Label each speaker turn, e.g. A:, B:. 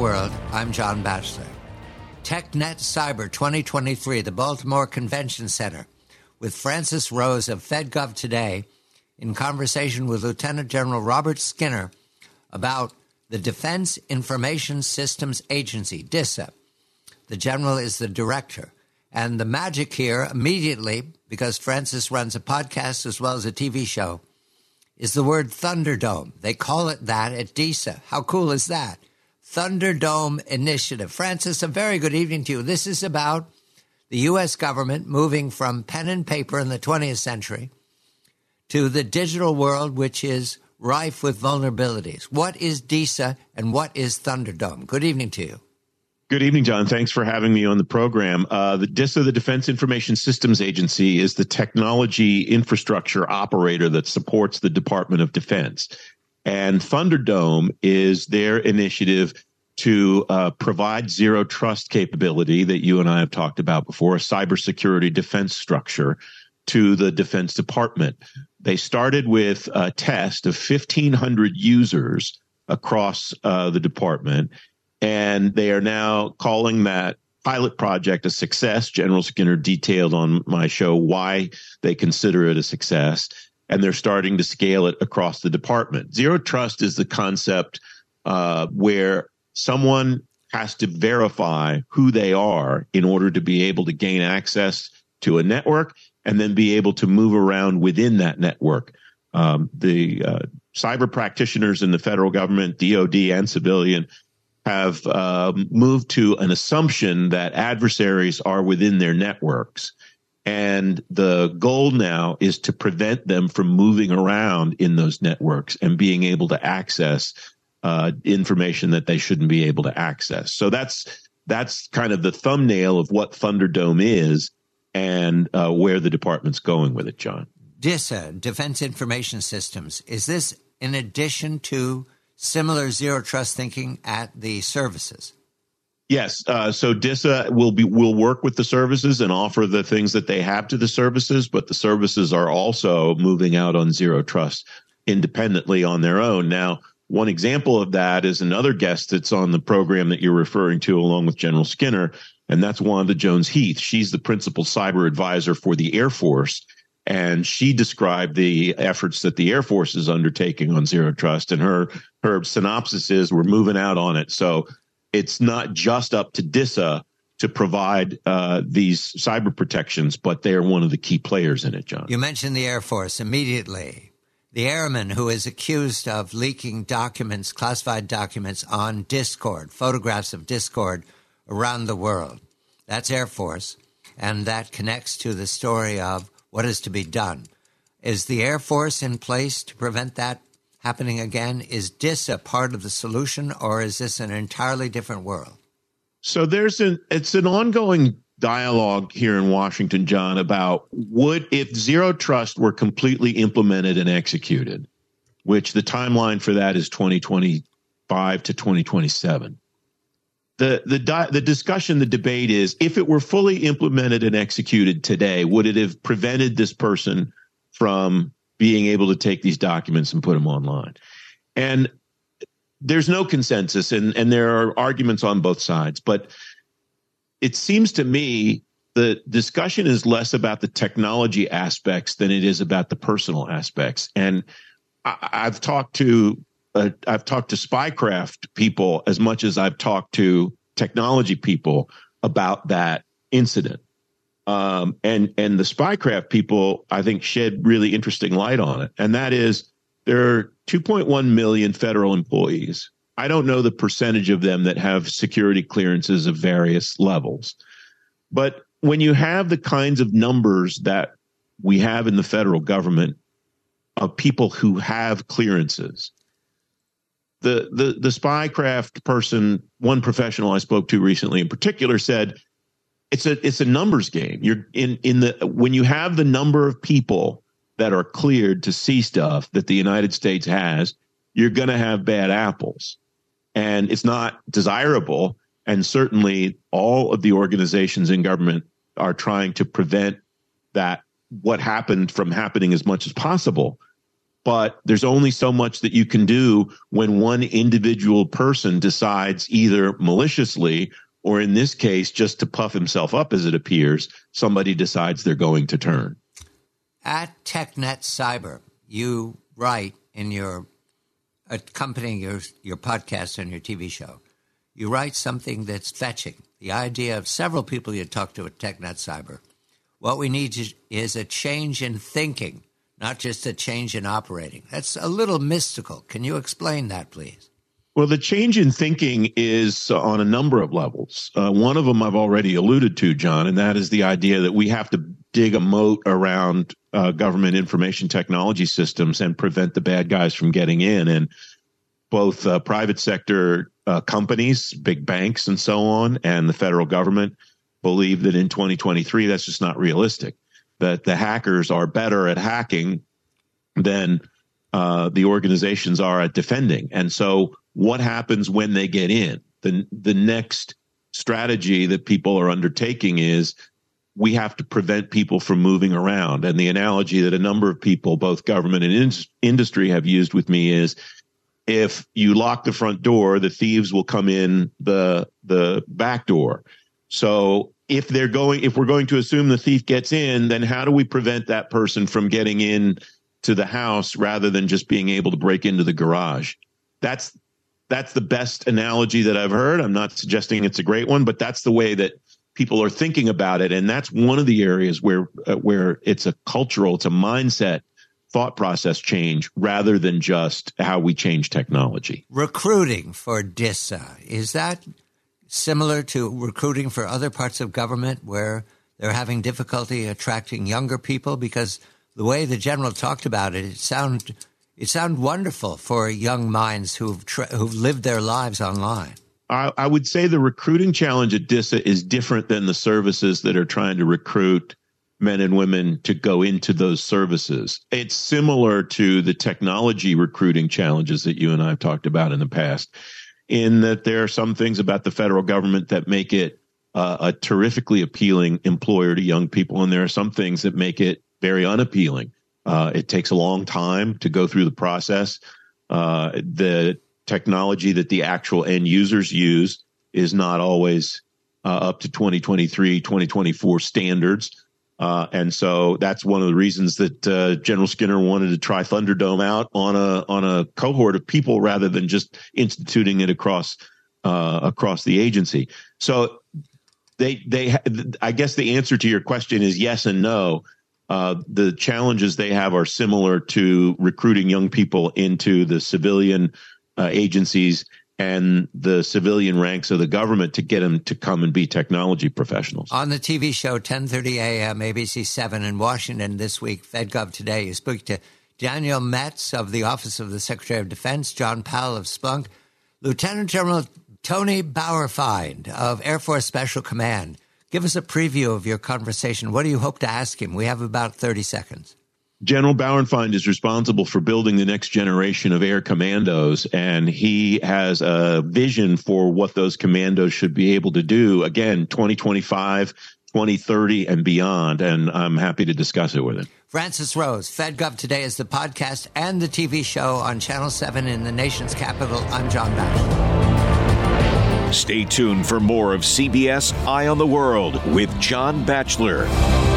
A: world, I'm John Batchelor. TechNet Cyber 2023, the Baltimore Convention Center, with Francis Rose of FedGov Today in conversation with Lieutenant General Robert Skinner about the Defense Information Systems Agency, DISA. The general is the director. And the magic here, immediately, because Francis runs a podcast as well as a TV show, is the word Thunderdome. They call it that at DISA. How cool is that? Thunderdome Initiative. Francis, a very good evening to you. This is about the U.S. government moving from pen and paper in the 20th century to the digital world, which is rife with vulnerabilities. What is DISA and what is Thunderdome? Good evening to you.
B: Good evening, John. Thanks for having me on the program. The DISA, the Defense Information Systems Agency, is the technology infrastructure operator that supports the Department of Defense. And Thunderdome is their initiative to provide zero trust capability that you and I have talked about before, a cybersecurity defense structure to the Defense Department. They started with a test of 1,500 users across the department, and they are now calling that pilot project a success. General Skinner detailed on my show why they consider it a success, and they're starting to scale it across the department. Zero trust is the concept where someone has to verify who they are in order to be able to gain access to a network and then be able to move around within that network. The cyber practitioners in the federal government, DOD and civilian, have moved to an assumption that adversaries are within their networks. And the goal now is to prevent them from moving around in those networks and being able to access information that they shouldn't be able to access. So that's kind of the thumbnail of what Thunderdome is and where the department's going with it, John.
A: DISA, Defense Information Systems, is this in addition to similar zero trust thinking at the services?
B: Yes. So DISA will work with the services and offer the things that they have to the services, but the services are also moving out on zero trust independently on their own. Now, one example of that is another guest that's on the program that you're referring to, along with General Skinner, and that's Wanda Jones-Heath. She's the principal cyber advisor for the Air Force, and she described the efforts that the Air Force is undertaking on zero trust, and her synopsis is we're moving out on it. So it's not just up to DISA to provide these cyber protections, but they are one of the key players in it, John.
A: You mentioned the Air Force immediately. The airman who is accused of leaking documents, classified documents on Discord, photographs of Discord around the world. That's Air Force, and that connects to the story of what is to be done. Is the Air Force in place to prevent that happening again? Is DISA part of the solution, or is this an entirely different world?
B: So it's an ongoing dialogue here in Washington, John, about if zero trust were completely implemented and executed, which the timeline for that is 2025 to 2027. The discussion, the debate is, if it were fully implemented and executed today, would it have prevented this person from being able to take these documents and put them online? And there's no consensus, and there are arguments on both sides. But it seems to me the discussion is less about the technology aspects than it is about the personal aspects. And I've talked to spycraft people as much as I've talked to technology people about that incident. And the spycraft people, I think, shed really interesting light on it. And that is, there are 2.1 million federal employees. I don't know the percentage of them that have security clearances of various levels. But when you have the kinds of numbers that we have in the federal government of people who have clearances, the spycraft person, one professional I spoke to recently in particular, said it's a numbers game. You're when you have the number of people that are cleared to see stuff that the United States has, you're going to have bad apples. And it's not desirable. And certainly all of the organizations in government are trying to prevent that, what happened, from happening as much as possible. but there's only so much that you can do when one individual person decides, either maliciously or in this case, just to puff himself up, as it appears, somebody decides they're going to turn.
A: At TechNet Cyber, you write in your accompanying your podcast and your TV show, you write something that's fetching. The idea of several people you talk to at TechNet Cyber. What we need is a change in thinking, not just a change in operating. That's a little mystical. Can you explain that, please?
B: Well, the change in thinking is on a number of levels. One of them I've already alluded to, John, and that is the idea that we have to dig a moat around government information technology systems and prevent the bad guys from getting in. And both private sector companies, big banks and so on, and the federal government believe that in 2023, that's just not realistic, that the hackers are better at hacking than the organizations are at defending. And so what happens when they get in? The next strategy that people are undertaking is we have to prevent people from moving around. And the analogy that a number of people, both government and industry, have used with me is, if you lock the front door, the thieves will come in the back door. So if we're going to assume the thief gets in, then how do we prevent that person from getting in to the house rather than just being able to break into the garage? That's the best analogy that I've heard. I'm not suggesting it's a great one, but that's the way that people are thinking about it. And that's one of the areas where it's a mindset thought process change rather than just how we change technology.
A: Recruiting for DISA, is that similar to recruiting for other parts of government where they're having difficulty attracting younger people? Because the way the general talked about it, it sounded wonderful for young minds who've lived their lives online.
B: I would say the recruiting challenge at DISA is different than the services that are trying to recruit men and women to go into those services. It's similar to the technology recruiting challenges that you and I have talked about in the past, in that there are some things about the federal government that make it a terrifically appealing employer to young people, and there are some things that make it very unappealing. It takes a long time to go through the process. The technology that the actual end users use is not always up to 2023, 2024 standards. And so that's one of the reasons that General Skinner wanted to try Thunderdome out on a cohort of people rather than just instituting it across the agency. So I guess the answer to your question is yes and no. The challenges they have are similar to recruiting young people into the civilian agencies and the civilian ranks of the government to get them to come and be technology professionals.
A: On the TV show 10:30 a.m. ABC 7 in Washington this week, FedGov Today, you speak to Daniel Metz of the Office of the Secretary of Defense, John Powell of Splunk, Lieutenant General Tony Bauerfeind of Air Force Special Command. Give us a preview of your conversation. What do you hope to ask him? We have about 30 seconds.
B: General Bauerfeind is responsible for building the next generation of air commandos, and he has a vision for what those commandos should be able to do, again, 2025, 2030, and beyond, and I'm happy to discuss it with him.
A: Francis Rose, FedGov Today is the podcast and the TV show on Channel 7 in the nation's capital. I'm John Batchelor.
C: Stay tuned for more of CBS Eye on the World with John Batchelor.